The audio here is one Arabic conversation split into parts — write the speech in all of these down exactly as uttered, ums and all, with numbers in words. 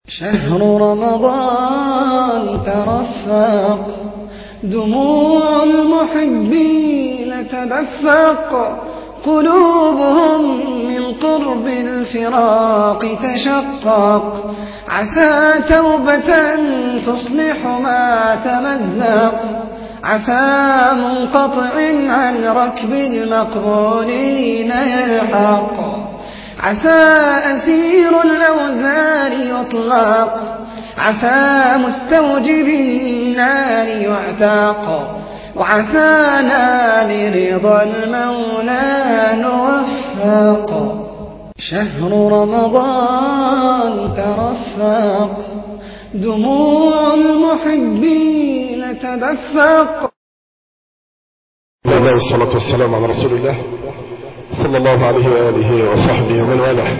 شهر رمضان ترفق، دموع المحبين تدفق، قلوبهم من قرب الفراق تشقق، عسى توبة تصلح ما تمزق، عسى منقطع عن ركب المقبولين يلحق، عسى أسير الأوزار يطلق، عسى مستوجب النار يعتق، وعسانا لرضا المولى نوفق. شهر رمضان ترفق، دموع المحبين تدفق. والصلاة والسلام على رسول الله صلى الله عليه وآله وصحبه ومن والاه.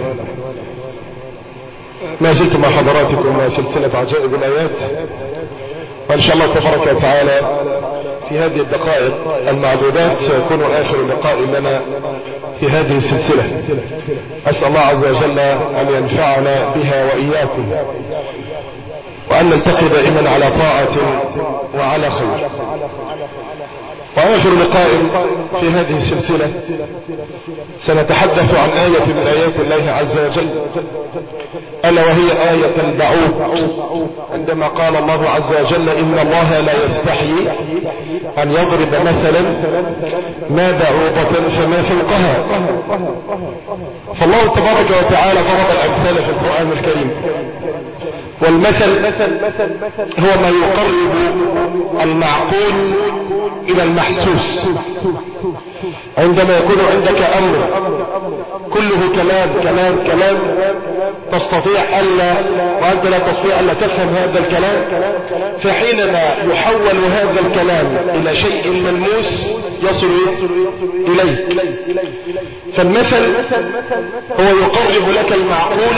ما زلت مع حضراتكم مع سلسلة عجائب الآيات، وإن شاء الله تبارك وتعالى في هذه الدقائق المعدودات سيكون آخر لقاء لنا في هذه السلسلة. أسأل الله عز وجل أن ينفعنا بها وإياكم، وأن نلتقي دائما على طاعة وعلى خير. وآخر لقاء في هذه السلسلة سنتحدث عن آية من آيات الله عز وجل، ألا وهي آية البعوض، عندما قال الله عز وجل إن الله لا يستحيي أن يضرب مثلا ما بعوضة فما فوقها. فالله تبارك وتعالى ضرب الأمثال في القرآن الكريم، والمثل هو ما يقرب المعقول إلى المحسوس. عندما يكون عندك أمر كله كلام كلام كلام تستطيع ألا وأنت لا تستطيع ألا تفهم هذا الكلام، فحينما يحول هذا الكلام إلى شيء ملموس يصل إليك. فالمثل هو يقرب لك المعقول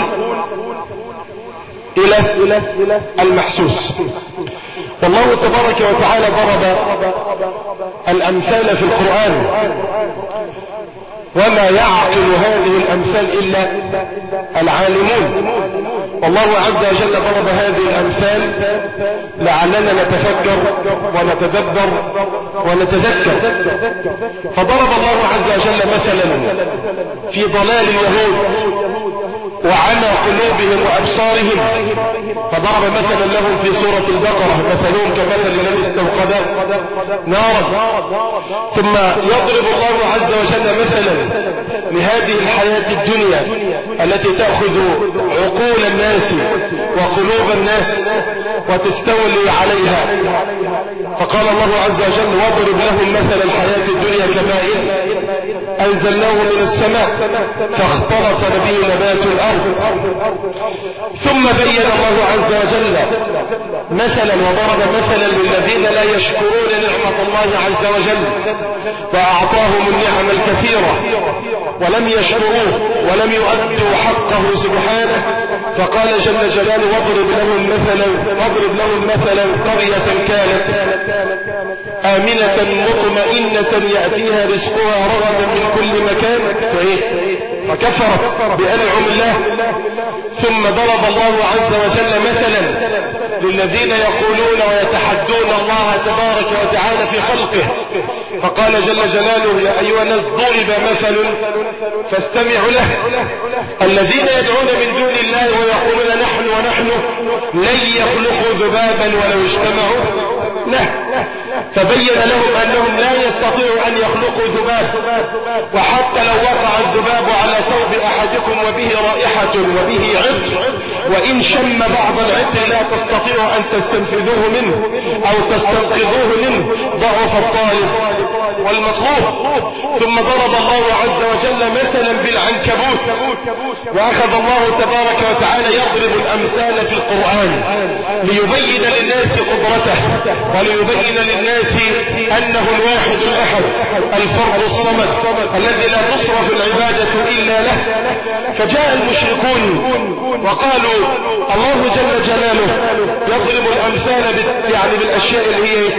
إلى المحسوس. والله تبارك وتعالى ضرب الأمثال في القرآن، وما يعقل هذه الأمثال إلا العالمون. والله عز وجل ضرب هذه الأمثال لعلنا نتفكر ونتدبر ونتذكر. فضرب الله عز وجل مثلا في ضلال اليهود وعمى قلوبهم وأبصارهم، فضرب مثلا لهم في سورة البقرة مثلهم كمثل الذي استوقد نارا. ثم يضرب الله عز وجل مثلا لهذه الحياة الدنيا التي تأخذ عقول الناس وقلوب الناس وتستولي عليها، فقال الله عز وجل واضرب لهم مثل الحياة الدنيا كماء أنزلناه من السماء فاختلط به نبات الأرض. ثم بين الله عز وجل مثلا وضرب مثلا للذين لا يشكرون نعمة الله عز وجل وأعطاهم النعم الكثيرة ولم يشكروه ولم يؤدوا حقه سبحانه، فقال جل جلاله واضرب لهم مثلا واضرب لهم مثلا قرية كانت آمنة مطمئنة يأتيها رزقها رغدا من كل مكان فكفرت بأنعم الله. ثم ضرب الله عز وجل مثلا للذين يقولون ويتحدون الله تبارك وتعالى في خلقه، فقال جل جلاله يا أيها الناس ضرب مثل فاستمعوا له الذين يدعون من دون الله ويقولون نحن ونحن لن يخلقوا ذبابا ولو اجتمعوا له، فبين لهم أنهم لا يستطيعوا أن يخلقوا ذباب، وحتى لو وقع الذباب على ثوب أحدكم وبه رائحة وبه عطر وإن شم بعض العطر لا تستطيعوا أن تستنفذوه منه أو تستنقذوه منه، ضعف الطالب والمطلوب. ثم ضرب الله عز وجل مثلا بالعنكبوت، وأخذ الله تبارك وتعالى يضرب الأمثال في القرآن ليبين للناس قدرته وليبين للناس أنه الواحد الأحد الفرد الصمد الذي لا تصرف العبادة إلا له. فجاء المشركون وقالوا الله جل جلاله يضرب الأمثال يعني بالأشياء اللي هي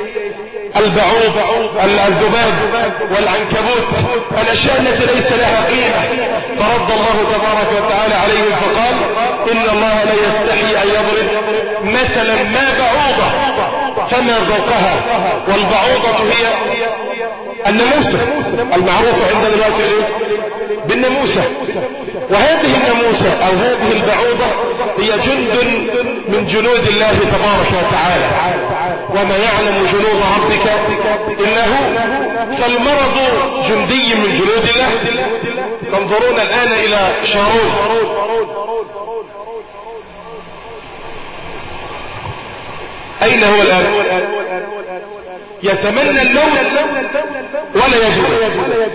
البعوض الذباب والعنكبوت، الأشياء التي ليس لها قيمة. فرد الله تبارك وتعالى عليهم فقال إن الله لا يستحي مثلا ما بعوضة فما ذوقها، والبعوضة هي الناموسة المعروفة عندنا دلوقتي ايه بالناموسة. وهذه الناموسة او هذه البعوضة هي جند من جنود الله تبارك وتعالى، وما يعلم جنود ربك الا هو. فالمرض جندي من جنود الله. تنظرون الان الى شارون، اين هو الان؟ يتمنى الموت ولا يجوز،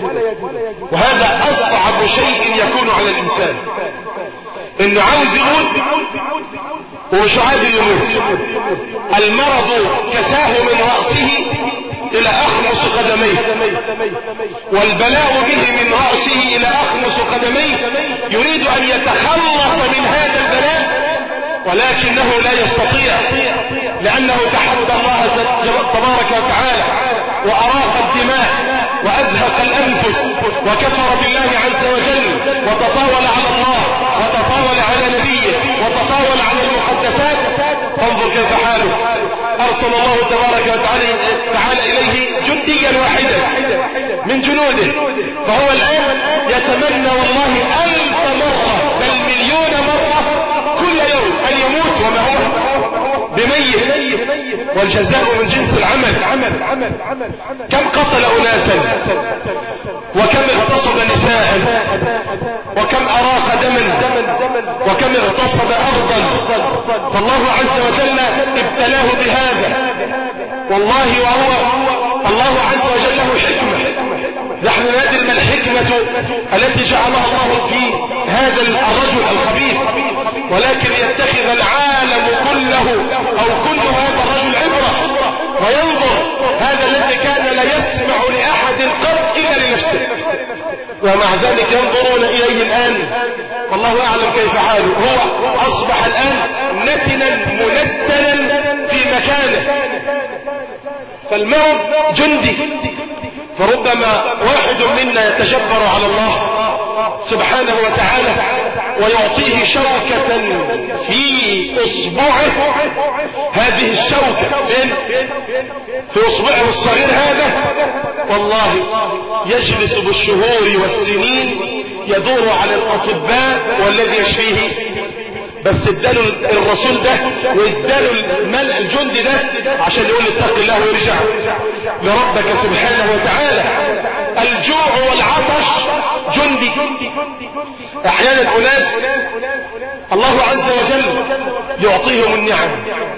وهذا اصعب شيء يكون على الانسان، انه عاوز يموت ومش عايز يموت. المرض كساه من رأسه الى اخمص قدميه، والبلاء به من رأسه الى اخمص قدميه، يريد ان يتخلص من هذا البلاء ولكنه لا يستطيع، لأنه تحدى الله تبارك وتعالى وأراق الدماء وأزهق الأنفس وكفر بالله عز وجل وتطاول على الله وتطاول على نبيه وتطاول على المقدسات. انظر كيف حاله. أرسل الله تبارك وتعالى تعالى إليه جنديا واحدا من جنوده، فهو الآن يتمنى والله ألف مرة بل مليون مرة كل يوم أن يموت وما هو بميت، والجزاء من جنس العمل. كم قتل أناسا، وكم اغتصب نساء، وكم أراق دما، وكم اغتصب أرضا، فالله عز وجل ابتلاه بهذا. والله وهو الله عز وجل له حكمة، نحن ندري ما الحكمة التي جعلها الله في هذا الرجل الخبيث، ولكن يتخذ العالم كله او كل هذا الرجل عبرة وينظر هذا الذي كان لا يسمع لأحد قط إلا لنفسه، ومع ذلك ينظرون إليه الآن والله أعلم كيف حاله. هو أصبح الآن نتنا منتنا في مكانه. فالموت جندي، فربما واحد منا يتجبر على الله سبحانه وتعالى ويعطيه شوكة في اصبعه، هذه الشوكة فين؟ في اصبعه الصغير هذا، والله يجلس بالشهور والسنين يدور على الاطباء والذي يشفيه، بس اداله الرسول ده واداله الملء الجندي ده عشان يقول اتق الله ويرجع لربك سبحانه وتعالى. الجوع والعطش جندي. احيانا اناس الله عز وجل يعطيهم النعم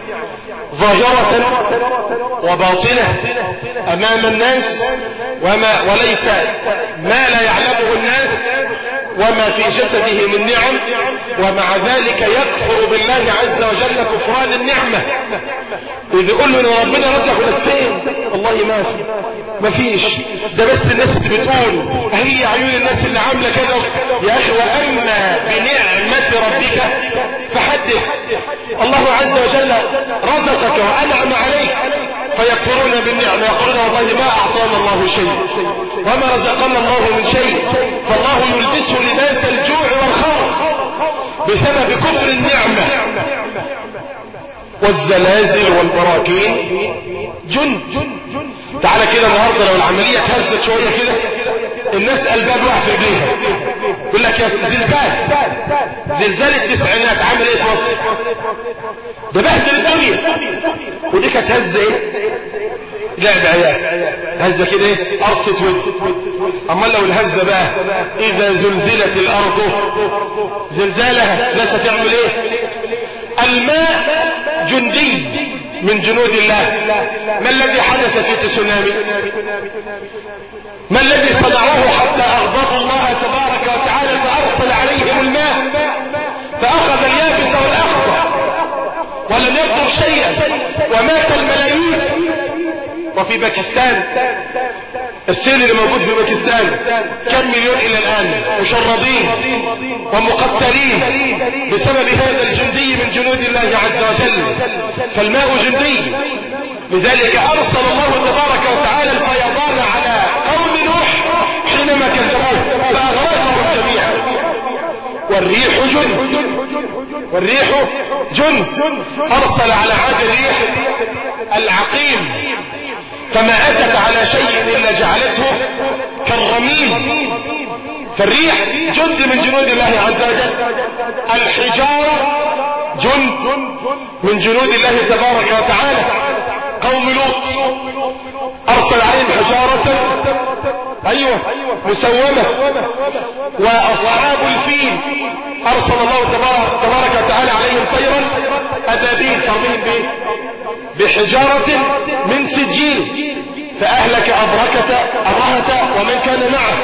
ظاهرة وباطنة امام الناس، وما وليس ما لا يعلمه الناس وما في جسده من نعم، ومع ذلك يكفر بالله عز وجل كفران النعمة. إذا يقول له ربنا رزقك لك فين؟ والله ما في، ما فيش، ده بس الناس اللي بتقول، هي عيون الناس اللي عاملة كده. يا أخي وأما بنعمة ربك فحدث. الله عز وجل رزقك وأنعم عليك فيكفرون بالنعمة، يقولون والله ما أعطانا الله شيء وما رزقنا الله من شيء، فالله يلبسه لباس الجوع والخوف بسبب كفر النعمة. والزلازل والبراكين جند. تعالى كده النهارده لو العملية اتهزت شوية كده الناس قلبها بيقع في رجليها، يقول لك يا زلزال زلزال التسعينات عمل ايه في مصر؟ ده بهدل الدنيا. ودي كانت هزه ايه؟ لعب عيال، هزه كده ايه؟ ارض ستود. اما لو الهزه بقى اذا زلزلت الارض زلزالها الناس هتعمل ايه؟ الماء جندي من جنود الله. ما الذي حدث في تسونامي؟ ما الذي صنعوه حتى اغضبوا الله تبارك وتعالى فارسل عليهم الماء فاخذ اليابس والاخضر ولم يضر شيئا ومات الملايين. وفي باكستان السيل اللي موجود في باكستان كم مليون الى الان مشردين ومقتلين بسبب هذا الجندي من جنود الله عز وجل. فالماء جندي، لذلك ارسل الله تبارك وتعالى الفيضان على قوم نوح حينما كذبوه فاغرقهم جميعا. والريح جند والريح جند. أرسل على عاد الريح العقيم فما أتت على شيء إلا جعلته كالرميم. فالريح جند من جنود الله عز وجل. الحجارة جند من جنود الله تبارك وتعالى. قوم لوط أرسل عليهم حجارة أيوة مسومة. وأصحاب الفيل أرسل الله تبارك وتعالى عليهم طيرا أبابيل ترميهم بحجارة من سجيل فأهلك أبركة أبرهة ومن كان معه.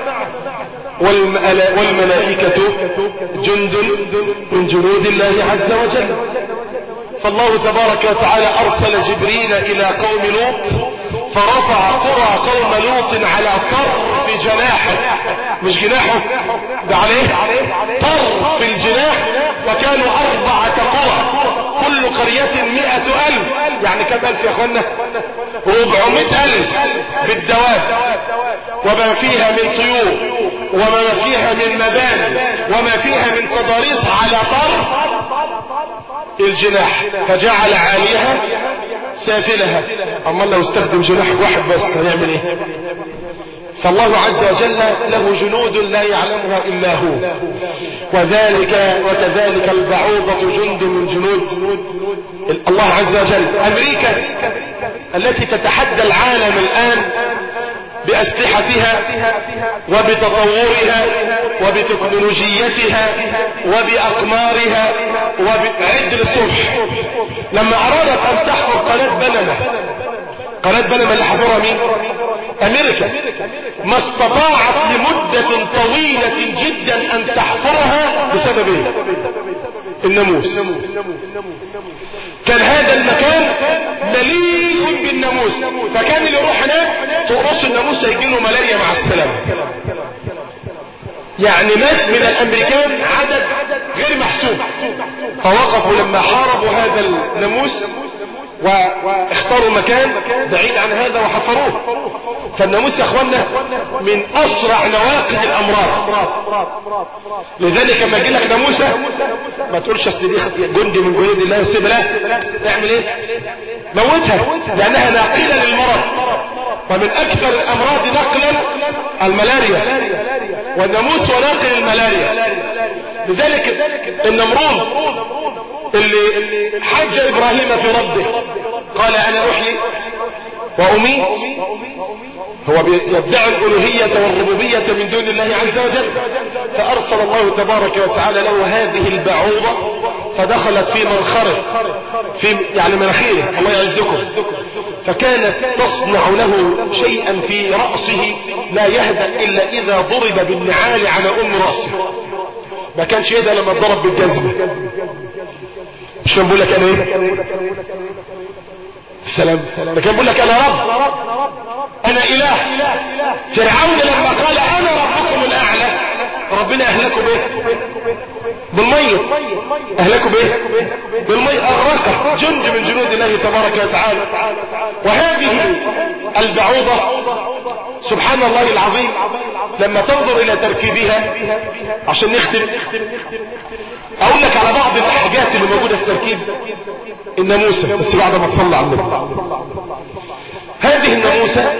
والملائكة جند من جنود الله عز وجل. فالله تبارك وتعالى أرسل جبريل إلى قوم لوط فرفع قرى قوم لوط على طرف جناحه، مش جناحه ده عليه طرف الجناح. وكانوا أربعة قرى كل قرية مئة ألف، يعني كم ألف يا أخوانا؟ ربعمائة ألف بالدواب وما فيها من طيور وما فيها من مباني وما فيها من تضاريس على طرف الجناح. فجعل عاليها سافلها. اما لو استخدم جناح واحد بس هنعمل ايه؟ فالله عز وجل له جنود لا يعلمها الا هو. وذلك وكذلك البعوضة جند من جنود الله عز وجل. امريكا التي تتحدى العالم الان بأسلحتها وبتطورها وبتكنولوجيتها وبأقمارها وبعد الصبح، لما أرادت أن تحفر قناة بنما، قناة بنما اللي حفرها مين؟ أمريكا. ما استطاعت لمدة طويلة جدا أن تحفرها بسبب ايه؟ الناموس. كان هذا المكان مليء بالناموس، فكان اللي يروح هناك تقرص الناموس هيجيله ملاريا مع السلامة. يعني مات من الامريكان عدد غير محسوب. فوقفوا لما حاربوا هذا الناموس واختاروا مكان بعيد عن هذا وحفروه. فالناموس يا اخوانا من اسرع نواقض الامراض. لذلك لما يجي لك ناموسه ما تقولش اصل دي جندي من جنود الله وسيب لا اعمل ايه؟ موتها، لانها ناقله للمرض. ومن اكثر الامراض نقلا الملاريا، والناموس هو ناقل الملاريا. لذلك النمرود اللي حج ابراهيم في ربه قال انا احيي واميت، هو يدعي الالوهية والربوبية من دون الله عز وجل. فارسل الله تبارك وتعالى له هذه البعوضة فدخلت في منخره في يعني مناخيره الله يعزكم، فكانت تصنع له شيئا في رأسه لا يهدأ الا اذا ضرب بالنعال على ام رأسه. ما كانش يهدأ لما ضرب بالجزم. مش كان بقول لك انا ايه؟ السلام. ده كان بقول لك انا رب، انا اله. فرعون لما قال انا ربكم الاعلى ربنا اهلكوا بايه؟ بالمية. اهلكوا بايه؟ بالمية. اغرقه جند من جنود الله تبارك وتعالى. وهذه البعوضة سبحان الله العظيم لما تنظر الى تركيبها، عشان نختم اقول لك على بعض الحاجات اللي موجودة في تركيب الناموسة بس بعد ما تصلى على النبي. هذه الناموسة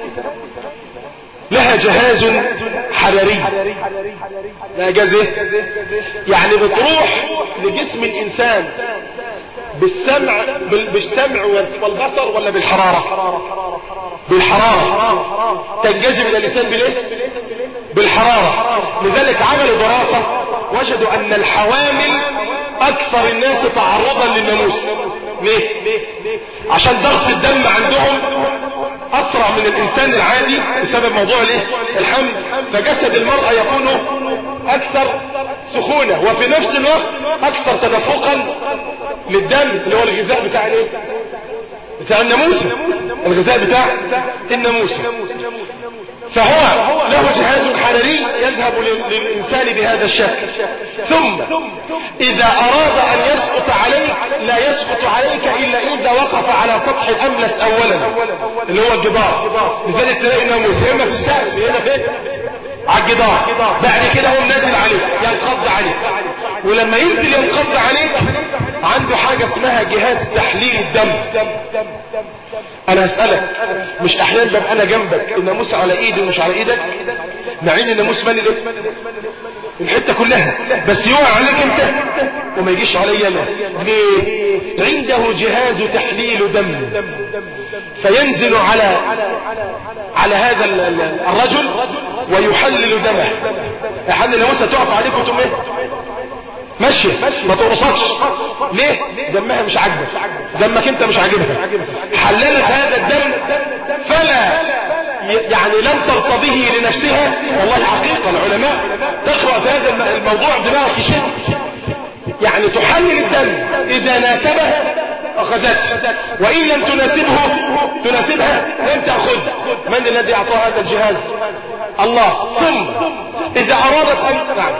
لها جهاز حراري. لها جهاز ايه؟ يعني بتروح لجسم الانسان بالسمع بالسمع والبصر ولا بالحرارة؟ بالحرارة. تنجذب الى الانسان بالايه؟ بالحرارة. لذلك عملوا دراسة وجدوا ان الحوامل اكثر الناس تعرضا للناموس. ليه؟ عشان ضغط الدم عندهم اسرع من الانسان العادي بسبب موضوع الايه؟ الحمل. فجسد المرأة يكون اكثر سخونة وفي نفس الوقت اكثر تدفقا للدم اللي هو الغذاء بتاع الايه؟ بتاع الناموسة. الغذاء بتاع الناموسة. فهو له جهاز حراري يذهب للإنسان بهذا الشكل. ثم إذا أراد أن يسقط عليك لا يسقط عليك إلا إذا وقف على سطح الأملس أولا اللي هو الجدار. لذلك تلاقي ناموس هنا في السقف هنا فين؟ على الجدار، بعد كده هو نازل عليك ينقض عليك، ولما ينزل ينقض عليك عنده حاجة اسمها جهاز تحليل الدم. انا هسألك، مش احيانا ببقى انا جنبك الناموس على ايدي ومش على ايدك، مع ان الناموس مالي الحتة كلها، بس يقع عليك انت وما يجيش علي انا. ليه؟ عنده جهاز تحليل دم، فينزل على على هذا الرجل ويحلل دمه. لحد الناموسة تقف عليك وتقوم ايه؟ ماشي ما تقرصكش. ليه؟ دمها مش عاجبك، دمك انت مش عاجبها، حللت هذا الدم فلا يعني لم ترتضيه لنفسها. والله حقيقة العلماء تقرأ في هذا الموضوع دماغك شد، يعني تحلل الدم، اذا ناسبها اخذته، وان لم تناسبه تناسبها لم تأخذ. من الذي اعطاه هذا الجهاز؟ الله. ثم اذا ارادت ان نعم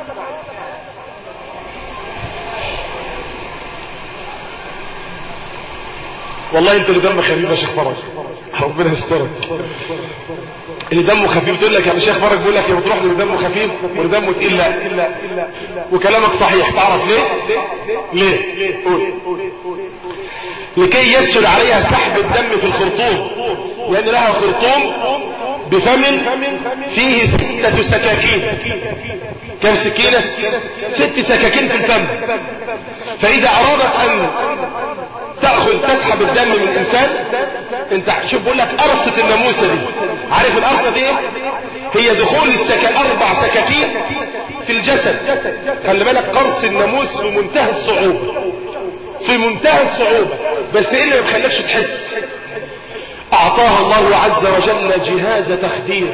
والله انت اللي دمك خفيف يا شيخ فرج، ربنا يسترك. اللي دمه خفيف تقول لك يا شيخ فرج، بيقول لك يا بتروح اللي دمه خفيف واللي دمه تقيل. لا، وكلامك صحيح. تعرف ليه؟ ليه؟ قول. لكي يسهل عليها سحب الدم في الخرطوم، يعني لها خرطوم بفم فيه ستة سكاكين. كم سكينة؟ ست سكاكين في الفم. فإذا أرادت أن تأخذ تسحب الدم من الإنسان، انت شوف بقول لك قرصة الناموسة دي، عارف القرصة دي ايه؟ هي دخول السكا أربع سكاكين في الجسد. خلي بالك قرص الناموس في منتهى الصعوبة، في منتهى الصعوبة، بس ايه اللي ما يخليكش تحس؟ اعطاها الله عز وجل جهاز تخدير.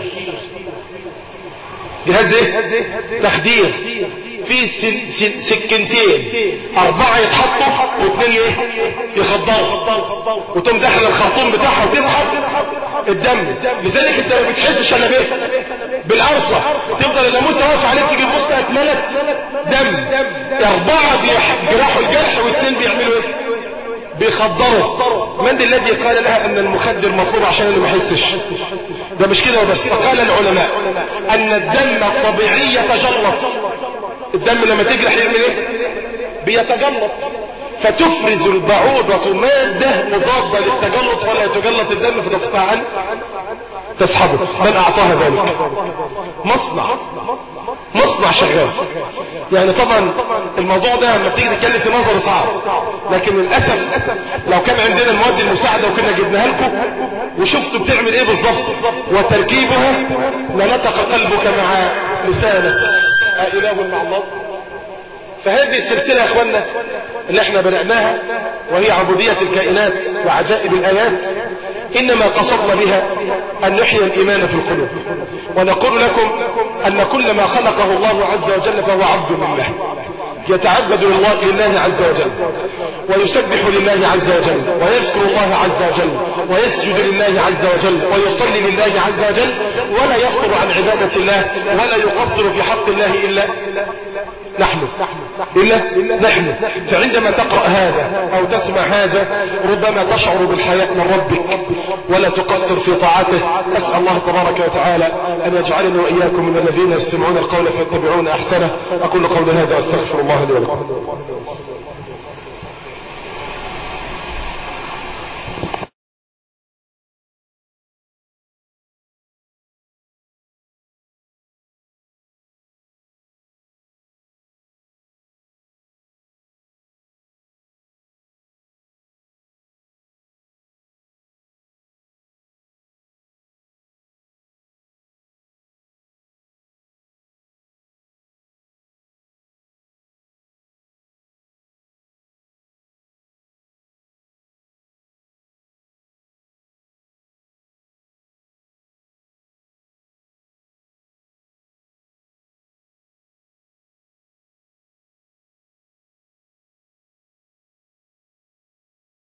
جهاز ايه؟ تخدير. في سكنتين، اربعة يتحطوا واثنين ايه؟ يخدروا، وتقوم داخل الخرطوم بتاعها وتسحب الدم. لذلك انت ما بتحسش الا بايه؟ بالقرصة. تفضل الناموسة واقفة عليك، تيجي تبص اتملت دم. اربعة بيجرحوا الجرح واثنين بيعملوا ايه؟ بيخدروا. من الذي قال لها ان المخدر مطلوب عشان اللي ما يحسش؟ ده مش كده وبس. فقال العلماء ان الدم الطبيعي يتجلط. الدم لما تجرح يعمل ايه؟ بيتجلط، فتفرز البعوضة مادة مضادة للتجلط فلا يتجلط الدم، فتستطيع ان تسحبه. من اعطاها ذلك؟ مصنع مصنع شغال. يعني طبعا الموضوع ده لما تيجي تتكلم في نظر صعب، لكن للاسف لو كان عندنا المواد المساعده وكنا جبناها لكم وشفتوا بتعمل ايه بالظبط وتركيبها لنطق قلبك مع لسانك. اله مع الله. فهذه السلسله يا اخوانا اللي احنا بدأناها، وهي عبودية الكائنات وعجائب الآيات، إنما قصدنا بها أن نحيي الإيمان في القلوب، ونقول لكم أن كل ما خلقه الله عز وجل فهو عبد لله، يتعبد لله عز وجل، ويسبح لله عز وجل، ويذكر الله عز وجل، ويسجد لله عز وجل، ويصلي لله عز وجل، ولا يخطر عن عبادة الله، ولا يقصر في حق الله إلا نحن إلا نحن. فعندما تقرأ هذا أو تسمع هذا ربما تشعر بالحياء من ربك ولا تقصر في طاعته. أسأل الله تبارك وتعالى أن يجعلني وإياكم من الذين يستمعون القول فيتبعون أحسنه. أقول قول هذا وأستغفر الله لي ولكم.